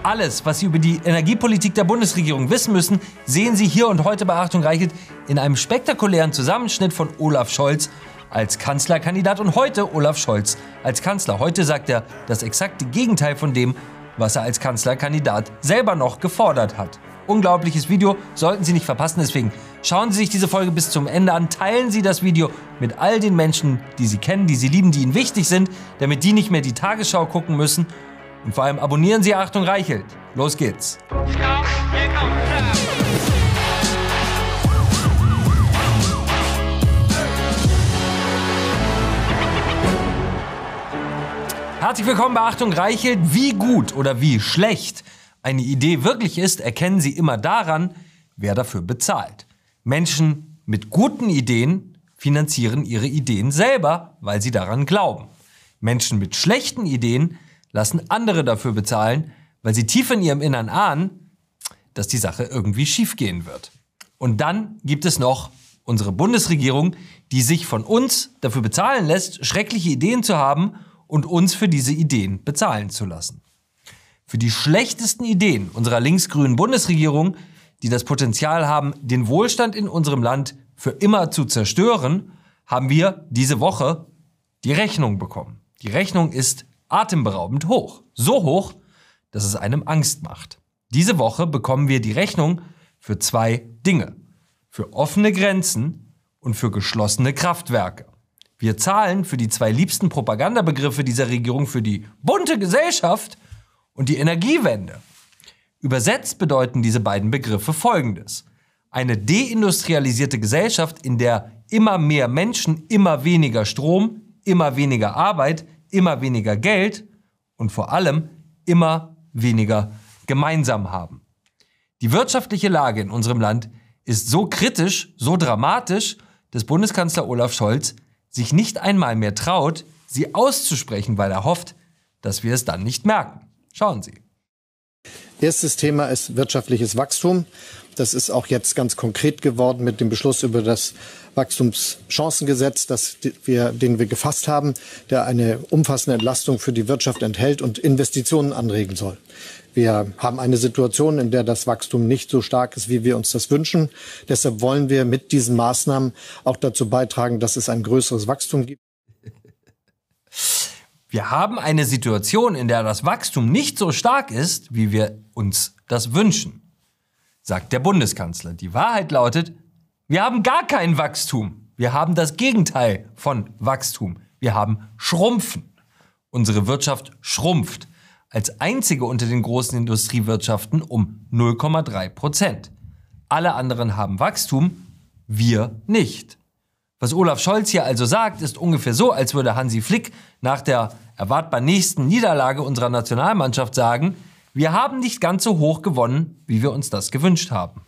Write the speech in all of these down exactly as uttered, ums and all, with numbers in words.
Alles, was Sie über die Energiepolitik der Bundesregierung wissen müssen, sehen Sie hier und heute bei Achtung Reichelt in einem spektakulären Zusammenschnitt von Olaf Scholz als Kanzlerkandidat und heute Olaf Scholz als Kanzler. Heute sagt er das exakte Gegenteil von dem, was er als Kanzlerkandidat selber noch gefordert hat. Unglaubliches Video, sollten Sie nicht verpassen, deswegen schauen Sie sich diese Folge bis zum Ende an, teilen Sie das Video mit all den Menschen, die Sie kennen, die Sie lieben, die Ihnen wichtig sind, damit die nicht mehr die Tagesschau gucken müssen. Und vor allem abonnieren Sie Achtung Reichelt. Los geht's. Herzlich willkommen bei Achtung Reichelt. Wie gut oder wie schlecht eine Idee wirklich ist, erkennen Sie immer daran, wer dafür bezahlt. Menschen mit guten Ideen finanzieren ihre Ideen selber, weil sie daran glauben. Menschen mit schlechten Ideen lassen andere dafür bezahlen, weil sie tief in ihrem Innern ahnen, dass die Sache irgendwie schiefgehen wird. Und dann gibt es noch unsere Bundesregierung, die sich von uns dafür bezahlen lässt, schreckliche Ideen zu haben und uns für diese Ideen bezahlen zu lassen. Für die schlechtesten Ideen unserer linksgrünen Bundesregierung, die das Potenzial haben, den Wohlstand in unserem Land für immer zu zerstören, haben wir diese Woche die Rechnung bekommen. Die Rechnung ist atemberaubend hoch. So hoch, dass es einem Angst macht. Diese Woche bekommen wir die Rechnung für zwei Dinge. Für offene Grenzen und für geschlossene Kraftwerke. Wir zahlen für die zwei liebsten Propagandabegriffe dieser Regierung, für die bunte Gesellschaft und die Energiewende. Übersetzt bedeuten diese beiden Begriffe Folgendes: Eine deindustrialisierte Gesellschaft, in der immer mehr Menschen, immer weniger Strom, immer weniger Arbeit, immer weniger Geld und vor allem immer weniger gemeinsam haben. Die wirtschaftliche Lage in unserem Land ist so kritisch, so dramatisch, dass Bundeskanzler Olaf Scholz sich nicht einmal mehr traut, sie auszusprechen, weil er hofft, dass wir es dann nicht merken. Schauen Sie. Erstes Thema ist wirtschaftliches Wachstum. Das ist auch jetzt ganz konkret geworden mit dem Beschluss über das Wachstumschancengesetz, das wir, den wir gefasst haben, der eine umfassende Entlastung für die Wirtschaft enthält und Investitionen anregen soll. Wir haben eine Situation, in der das Wachstum nicht so stark ist, wie wir uns das wünschen. Deshalb wollen wir mit diesen Maßnahmen auch dazu beitragen, dass es ein größeres Wachstum gibt. Wir haben eine Situation, in der das Wachstum nicht so stark ist, wie wir uns das wünschen, sagt der Bundeskanzler. Die Wahrheit lautet, wir haben gar kein Wachstum. Wir haben das Gegenteil von Wachstum. Wir haben Schrumpfen. Unsere Wirtschaft schrumpft als einzige unter den großen Industriewirtschaften um null Komma drei Prozent. Alle anderen haben Wachstum, wir nicht. Was Olaf Scholz hier also sagt, ist ungefähr so, als würde Hansi Flick nach der erwartbar nächsten Niederlage unserer Nationalmannschaft sagen, wir haben nicht ganz so hoch gewonnen, wie wir uns das gewünscht haben.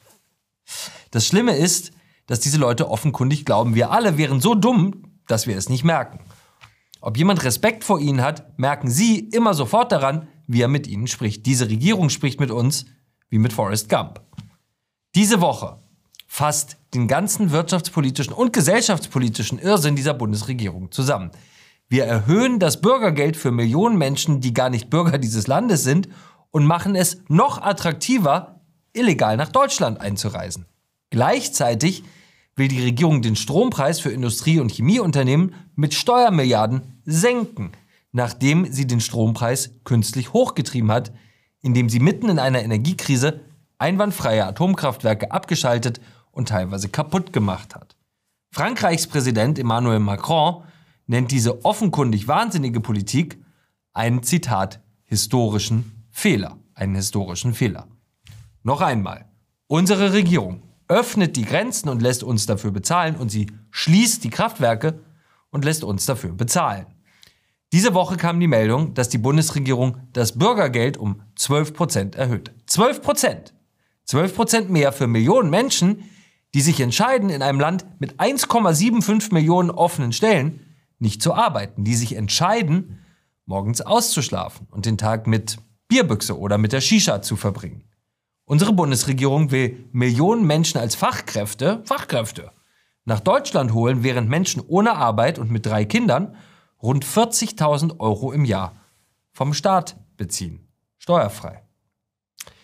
Das Schlimme ist, dass diese Leute offenkundig glauben, wir alle wären so dumm, dass wir es nicht merken. Ob jemand Respekt vor ihnen hat, merken sie immer sofort daran, wie er mit ihnen spricht. Diese Regierung spricht mit uns wie mit Forrest Gump. Diese Woche fasst den ganzen wirtschaftspolitischen und gesellschaftspolitischen Irrsinn dieser Bundesregierung zusammen. Wir erhöhen das Bürgergeld für Millionen Menschen, die gar nicht Bürger dieses Landes sind, und machen es noch attraktiver, illegal nach Deutschland einzureisen. Gleichzeitig will die Regierung den Strompreis für Industrie- und Chemieunternehmen mit Steuermilliarden senken, nachdem sie den Strompreis künstlich hochgetrieben hat, indem sie mitten in einer Energiekrise einwandfreie Atomkraftwerke abgeschaltet und teilweise kaputt gemacht hat. Frankreichs Präsident Emmanuel Macron nennt diese offenkundig wahnsinnige Politik einen, Zitat, historischen Fehler. Einen historischen Fehler. Noch einmal, unsere Regierung öffnet die Grenzen und lässt uns dafür bezahlen und sie schließt die Kraftwerke und lässt uns dafür bezahlen. Diese Woche kam die Meldung, dass die Bundesregierung das Bürgergeld um zwölf Prozent erhöht. zwölf Prozent! zwölf Prozent mehr für Millionen Menschen, die sich entscheiden, in einem Land mit eins Komma fünfundsiebzig Millionen offenen Stellen nicht zu arbeiten, die sich entscheiden, morgens auszuschlafen und den Tag mit Bierbüchse oder mit der Shisha zu verbringen. Unsere Bundesregierung will Millionen Menschen als Fachkräfte, Fachkräfte nach Deutschland holen, während Menschen ohne Arbeit und mit drei Kindern rund vierzigtausend Euro im Jahr vom Staat beziehen. Steuerfrei.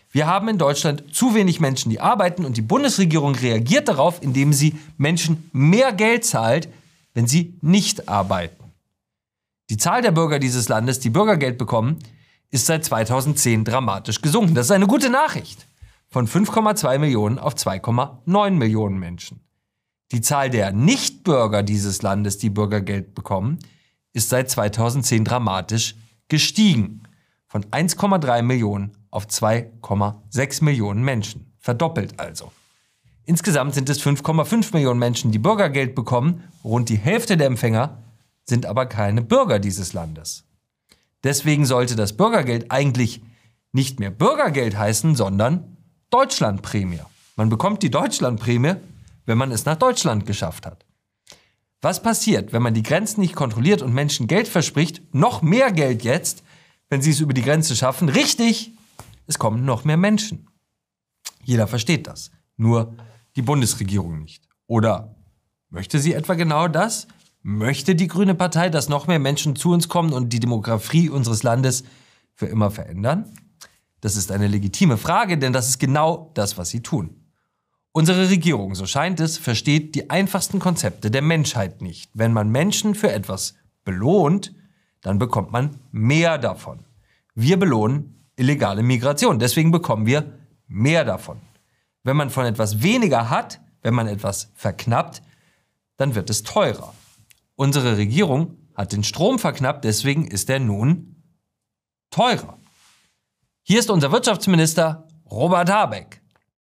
Wir haben in Deutschland zu wenig Menschen, die arbeiten, und die Bundesregierung reagiert darauf, indem sie Menschen mehr Geld zahlt, wenn sie nicht arbeiten. Die Zahl der Bürger dieses Landes, die Bürgergeld bekommen, ist seit zweitausendzehn dramatisch gesunken. Das ist eine gute Nachricht. Von fünf Komma zwei Millionen auf zwei Komma neun Millionen Menschen. Die Zahl der Nichtbürger dieses Landes, die Bürgergeld bekommen, ist seit zweitausendzehn dramatisch gestiegen. Von eins Komma drei Millionen auf zwei Komma sechs Millionen Menschen. Verdoppelt also. Insgesamt sind es fünf Komma fünf Millionen Menschen, die Bürgergeld bekommen. Rund die Hälfte der Empfänger sind aber keine Bürger dieses Landes. Deswegen sollte das Bürgergeld eigentlich nicht mehr Bürgergeld heißen, sondern Deutschlandprämie. Man bekommt die Deutschlandprämie, wenn man es nach Deutschland geschafft hat. Was passiert, wenn man die Grenzen nicht kontrolliert und Menschen Geld verspricht? Noch mehr Geld jetzt, wenn sie es über die Grenze schaffen. Richtig, es kommen noch mehr Menschen. Jeder versteht das, nur die Bundesregierung nicht. Oder möchte sie etwa genau das? Möchte die Grüne Partei, dass noch mehr Menschen zu uns kommen und die Demografie unseres Landes für immer verändern? Das ist eine legitime Frage, denn das ist genau das, was sie tun. Unsere Regierung, so scheint es, versteht die einfachsten Konzepte der Menschheit nicht. Wenn man Menschen für etwas belohnt, dann bekommt man mehr davon. Wir belohnen illegale Migration, deswegen bekommen wir mehr davon. Wenn man von etwas weniger hat, wenn man etwas verknappt, dann wird es teurer. Unsere Regierung hat den Strom verknappt, deswegen ist er nun teurer. Hier ist unser Wirtschaftsminister Robert Habeck.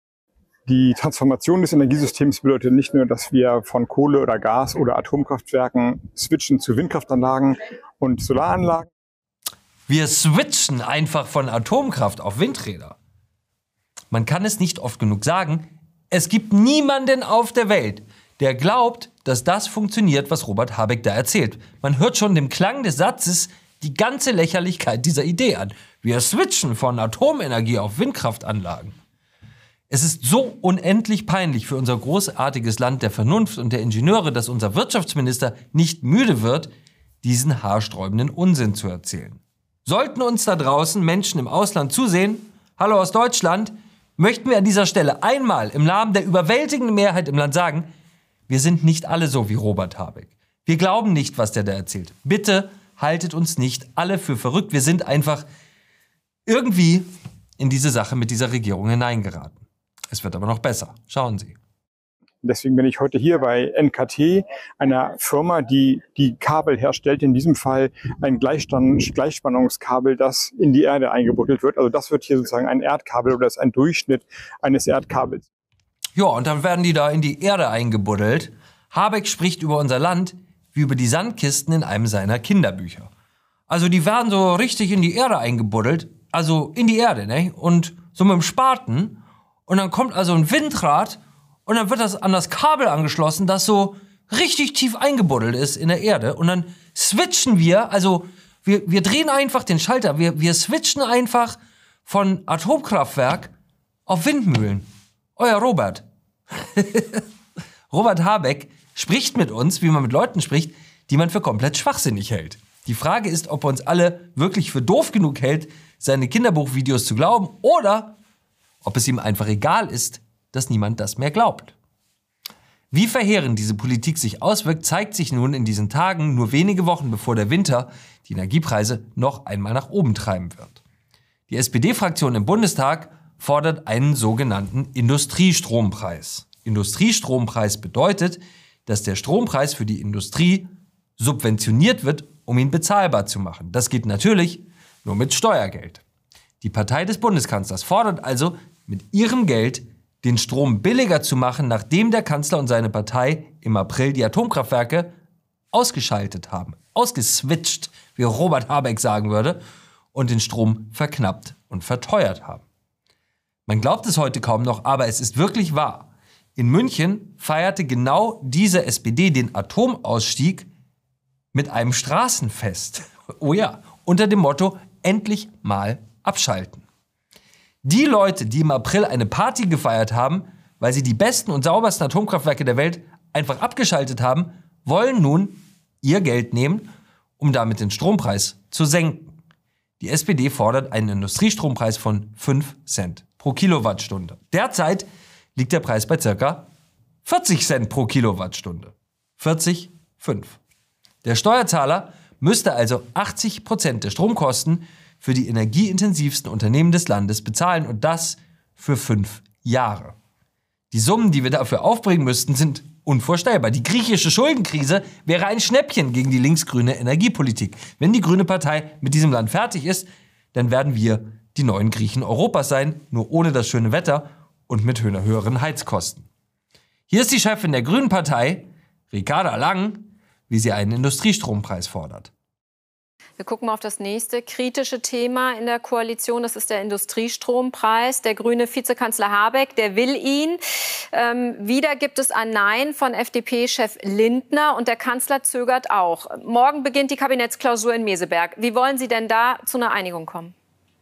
Die Transformation des Energiesystems bedeutet nicht nur, dass wir von Kohle oder Gas oder Atomkraftwerken switchen zu Windkraftanlagen und Solaranlagen. Wir switchen einfach von Atomkraft auf Windräder. Man kann es nicht oft genug sagen, es gibt niemanden auf der Welt, der glaubt, dass das funktioniert, was Robert Habeck da erzählt. Man hört schon dem Klang des Satzes die ganze Lächerlichkeit dieser Idee an. Wir switchen von Atomenergie auf Windkraftanlagen. Es ist so unendlich peinlich für unser großartiges Land der Vernunft und der Ingenieure, dass unser Wirtschaftsminister nicht müde wird, diesen haarsträubenden Unsinn zu erzählen. Sollten uns da draußen Menschen im Ausland zusehen, hallo aus Deutschland, möchten wir an dieser Stelle einmal im Namen der überwältigenden Mehrheit im Land sagen, wir sind nicht alle so wie Robert Habeck. Wir glauben nicht, was der da erzählt. Bitte haltet uns nicht alle für verrückt. Wir sind einfach irgendwie in diese Sache mit dieser Regierung hineingeraten. Es wird aber noch besser. Schauen Sie. Deswegen bin ich heute hier bei N K T, einer Firma, die die Kabel herstellt. In diesem Fall ein Gleichspannungskabel, das in die Erde eingebuddelt wird. Also das wird hier sozusagen ein Erdkabel oder das ist ein Durchschnitt eines Erdkabels. Ja, und dann werden die da in die Erde eingebuddelt. Habeck spricht über unser Land wie über die Sandkisten in einem seiner Kinderbücher. Also die werden so richtig in die Erde eingebuddelt, also in die Erde, ne? Und so mit dem Spaten. Und dann kommt also ein Windrad und dann wird das an das Kabel angeschlossen, das so richtig tief eingebuddelt ist in der Erde. Und dann switchen wir, also wir, wir drehen einfach den Schalter, wir, wir switchen einfach von Atomkraftwerk auf Windmühlen. Euer Robert. Robert Habeck spricht mit uns, wie man mit Leuten spricht, die man für komplett schwachsinnig hält. Die Frage ist, ob er uns alle wirklich für doof genug hält, seine Kinderbuchvideos zu glauben, oder ob es ihm einfach egal ist, dass niemand das mehr glaubt. Wie verheerend diese Politik sich auswirkt, zeigt sich nun in diesen Tagen, nur wenige Wochen bevor der Winter die Energiepreise noch einmal nach oben treiben wird. Die S P D-Fraktion im Bundestag fordert einen sogenannten Industriestrompreis. Industriestrompreis bedeutet, dass der Strompreis für die Industrie subventioniert wird, um ihn bezahlbar zu machen. Das geht natürlich nur mit Steuergeld. Die Partei des Bundeskanzlers fordert also, mit ihrem Geld den Strom billiger zu machen, nachdem der Kanzler und seine Partei im April die Atomkraftwerke ausgeschaltet haben, ausgeswitcht, wie Robert Habeck sagen würde, und den Strom verknappt und verteuert haben. Man glaubt es heute kaum noch, aber es ist wirklich wahr. In München feierte genau diese S P D den Atomausstieg mit einem Straßenfest. Oh ja, unter dem Motto, endlich mal abschalten. Die Leute, die im April eine Party gefeiert haben, weil sie die besten und saubersten Atomkraftwerke der Welt einfach abgeschaltet haben, wollen nun ihr Geld nehmen, um damit den Strompreis zu senken. Die S P D fordert einen Industriestrompreis von fünf Cent pro Kilowattstunde. Derzeit liegt der Preis bei ca. vierzig Cent pro Kilowattstunde. vierzig Komma fünf. Der Steuerzahler müsste also achtzig Prozent der Stromkosten für die energieintensivsten Unternehmen des Landes bezahlen und das für fünf Jahre. Die Summen, die wir dafür aufbringen müssten, sind unvorstellbar. Die griechische Schuldenkrise wäre ein Schnäppchen gegen die linksgrüne Energiepolitik. Wenn die Grüne Partei mit diesem Land fertig ist, dann werden wir die neuen Griechen Europas sein, nur ohne das schöne Wetter und mit höheren Heizkosten. Hier ist die Chefin der Grünen Partei, Ricarda Lang, wie sie einen Industriestrompreis fordert. Wir gucken mal auf das nächste kritische Thema in der Koalition. Das ist der Industriestrompreis. Der grüne Vizekanzler Habeck, der will ihn. Ähm, wieder gibt es ein Nein von F D P-Chef Lindner und der Kanzler zögert auch. Morgen beginnt die Kabinettsklausur in Meseberg. Wie wollen Sie denn da zu einer Einigung kommen?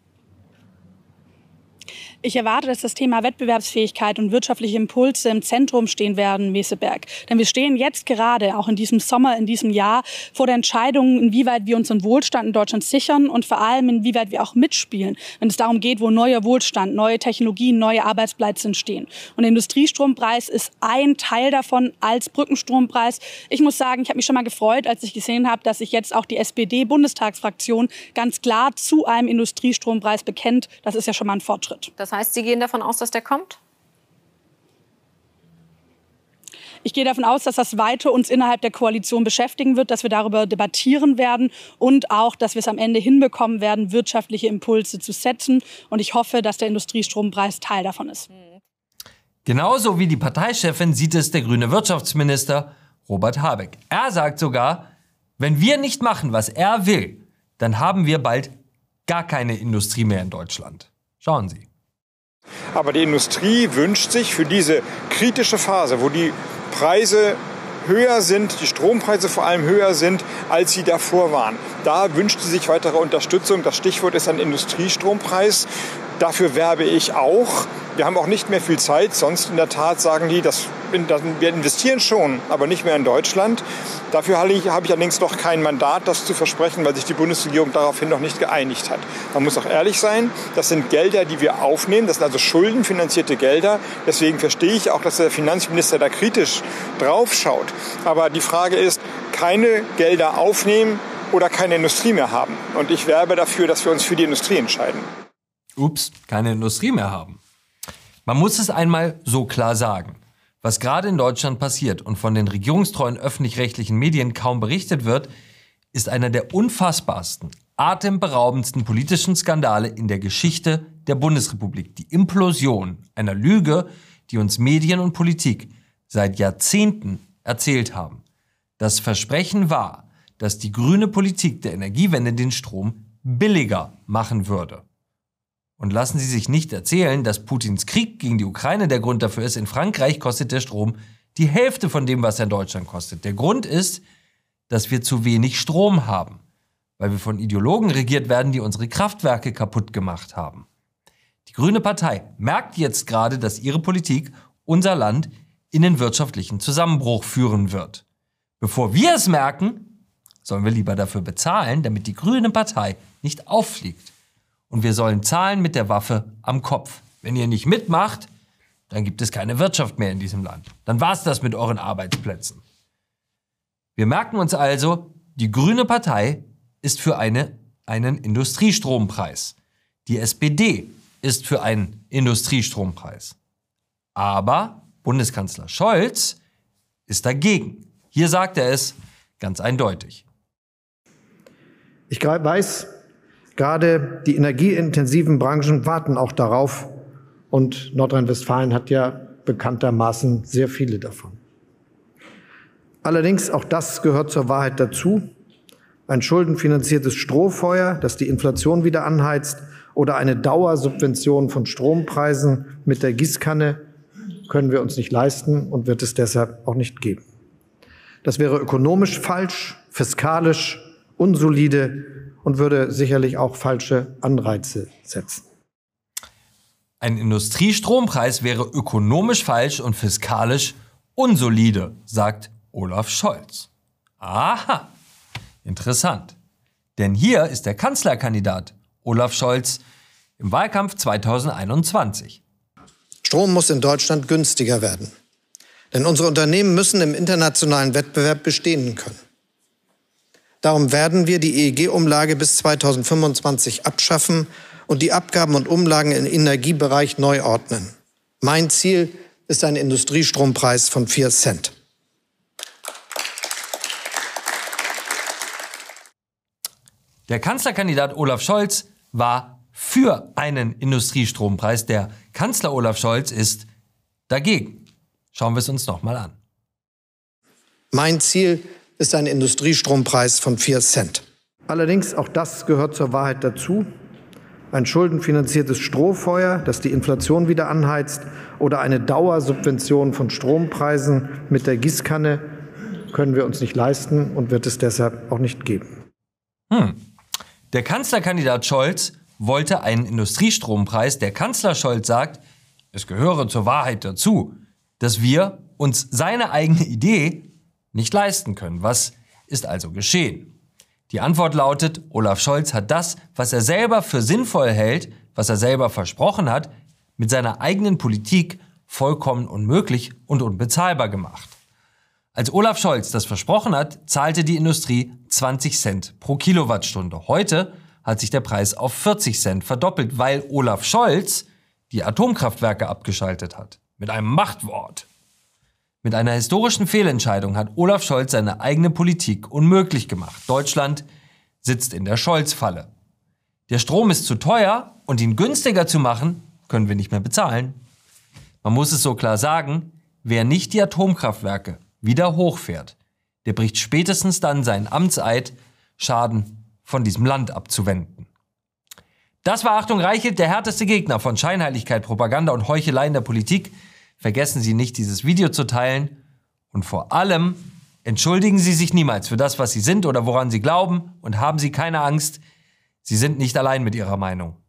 Ich erwarte, dass das Thema Wettbewerbsfähigkeit und wirtschaftliche Impulse im Zentrum stehen werden, Meseberg. Denn wir stehen jetzt gerade, auch in diesem Sommer, in diesem Jahr, vor der Entscheidung, inwieweit wir unseren Wohlstand in Deutschland sichern und vor allem, inwieweit wir auch mitspielen, wenn es darum geht, wo neuer Wohlstand, neue Technologien, neue Arbeitsplätze entstehen. Und der Industriestrompreis ist ein Teil davon als Brückenstrompreis. Ich muss sagen, ich habe mich schon mal gefreut, als ich gesehen habe, dass sich jetzt auch die S P D-Bundestagsfraktion ganz klar zu einem Industriestrompreis bekennt. Das ist ja schon mal ein Fortschritt. Das heißt, Sie gehen davon aus, dass der kommt? Ich gehe davon aus, dass das weiter uns innerhalb der Koalition beschäftigen wird, dass wir darüber debattieren werden und auch, dass wir es am Ende hinbekommen werden, wirtschaftliche Impulse zu setzen. Und ich hoffe, dass der Industriestrompreis Teil davon ist. Genauso wie die Parteichefin sieht es der grüne Wirtschaftsminister Robert Habeck. Er sagt sogar, wenn wir nicht machen, was er will, dann haben wir bald gar keine Industrie mehr in Deutschland. Schauen Sie. Aber die Industrie wünscht sich für diese kritische Phase, wo die Preise höher sind, die Strompreise vor allem höher sind, als sie davor waren. Da wünscht sie sich weitere Unterstützung. Das Stichwort ist ein Industriestrompreis. Dafür werbe ich auch. Wir haben auch nicht mehr viel Zeit, sonst in der Tat sagen die, dass wir investieren schon, aber nicht mehr in Deutschland. Dafür habe ich allerdings noch kein Mandat, das zu versprechen, weil sich die Bundesregierung daraufhin noch nicht geeinigt hat. Man muss auch ehrlich sein, das sind Gelder, die wir aufnehmen, das sind also schuldenfinanzierte Gelder. Deswegen verstehe ich auch, dass der Finanzminister da kritisch drauf schaut. Aber die Frage ist, keine Gelder aufnehmen oder keine Industrie mehr haben. Und ich werbe dafür, dass wir uns für die Industrie entscheiden. Ups, keine Industrie mehr haben. Man muss es einmal so klar sagen. Was gerade in Deutschland passiert und von den regierungstreuen öffentlich-rechtlichen Medien kaum berichtet wird, ist einer der unfassbarsten, atemberaubendsten politischen Skandale in der Geschichte der Bundesrepublik. Die Implosion einer Lüge, die uns Medien und Politik seit Jahrzehnten erzählt haben. Das Versprechen war, dass die grüne Politik der Energiewende den Strom billiger machen würde. Und lassen Sie sich nicht erzählen, dass Putins Krieg gegen die Ukraine der Grund dafür ist. In Frankreich kostet der Strom die Hälfte von dem, was er in Deutschland kostet. Der Grund ist, dass wir zu wenig Strom haben, weil wir von Ideologen regiert werden, die unsere Kraftwerke kaputt gemacht haben. Die Grüne Partei merkt jetzt gerade, dass ihre Politik unser Land in den wirtschaftlichen Zusammenbruch führen wird. Bevor wir es merken, sollen wir lieber dafür bezahlen, damit die Grüne Partei nicht auffliegt. Und wir sollen zahlen mit der Waffe am Kopf. Wenn ihr nicht mitmacht, dann gibt es keine Wirtschaft mehr in diesem Land. Dann war's das mit euren Arbeitsplätzen. Wir merken uns also, die Grüne Partei ist für eine, einen Industriestrompreis. Die S P D ist für einen Industriestrompreis. Aber Bundeskanzler Scholz ist dagegen. Hier sagt er es ganz eindeutig. Ich weiß, gerade die energieintensiven Branchen warten auch darauf. Und Nordrhein-Westfalen hat ja bekanntermaßen sehr viele davon. Allerdings, auch das gehört zur Wahrheit dazu, ein schuldenfinanziertes Strohfeuer, das die Inflation wieder anheizt, oder eine Dauersubvention von Strompreisen mit der Gießkanne können wir uns nicht leisten und wird es deshalb auch nicht geben. Das wäre ökonomisch falsch, fiskalisch unsolide und würde sicherlich auch falsche Anreize setzen. Ein Industriestrompreis wäre ökonomisch falsch und fiskalisch unsolide, sagt Olaf Scholz. Aha, interessant. Denn hier ist der Kanzlerkandidat Olaf Scholz im Wahlkampf zweitausendeinundzwanzig. Strom muss in Deutschland günstiger werden. Denn unsere Unternehmen müssen im internationalen Wettbewerb bestehen können. Darum werden wir die E E G-Umlage bis zweitausendfünfundzwanzig abschaffen und die Abgaben und Umlagen im Energiebereich neu ordnen. Mein Ziel ist ein Industriestrompreis von vier Cent. Der Kanzlerkandidat Olaf Scholz war für einen Industriestrompreis. Der Kanzler Olaf Scholz ist dagegen. Schauen wir es uns noch mal an. Mein Ziel ist ein Industriestrompreis von vier Cent. Allerdings, auch das gehört zur Wahrheit dazu, ein schuldenfinanziertes Strohfeuer, das die Inflation wieder anheizt, oder eine Dauersubvention von Strompreisen mit der Gießkanne können wir uns nicht leisten und wird es deshalb auch nicht geben. Hm. Der Kanzlerkandidat Scholz wollte einen Industriestrompreis. Der Kanzler Scholz sagt, es gehöre zur Wahrheit dazu, dass wir uns seine eigene Idee nicht leisten können. Was ist also geschehen? Die Antwort lautet, Olaf Scholz hat das, was er selber für sinnvoll hält, was er selber versprochen hat, mit seiner eigenen Politik vollkommen unmöglich und unbezahlbar gemacht. Als Olaf Scholz das versprochen hat, zahlte die Industrie zwanzig Cent pro Kilowattstunde. Heute hat sich der Preis auf vierzig Cent verdoppelt, weil Olaf Scholz die Atomkraftwerke abgeschaltet hat. Mit einem Machtwort. Mit einer historischen Fehlentscheidung hat Olaf Scholz seine eigene Politik unmöglich gemacht. Deutschland sitzt in der Scholz-Falle. Der Strom ist zu teuer und ihn günstiger zu machen, können wir nicht mehr bezahlen. Man muss es so klar sagen, wer nicht die Atomkraftwerke wieder hochfährt, der bricht spätestens dann seinen Amtseid, Schaden von diesem Land abzuwenden. Das war, Achtung, Reichelt, der härteste Gegner von Scheinheiligkeit, Propaganda und Heuchelei in der Politik. Vergessen Sie nicht, dieses Video zu teilen. Und vor allem entschuldigen Sie sich niemals für das, was Sie sind oder woran Sie glauben. Und haben Sie keine Angst, Sie sind nicht allein mit Ihrer Meinung.